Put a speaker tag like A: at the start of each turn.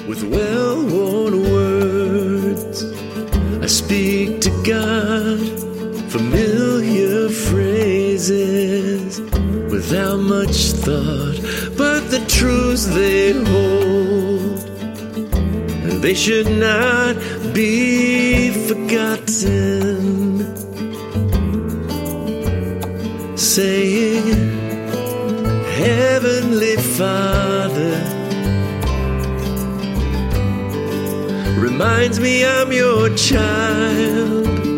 A: with well-worn words. I speak to God, familiar phrases, without much thought, but the truths they hold, they should not be forgotten. Saying, Heavenly Father, reminds me I'm your child.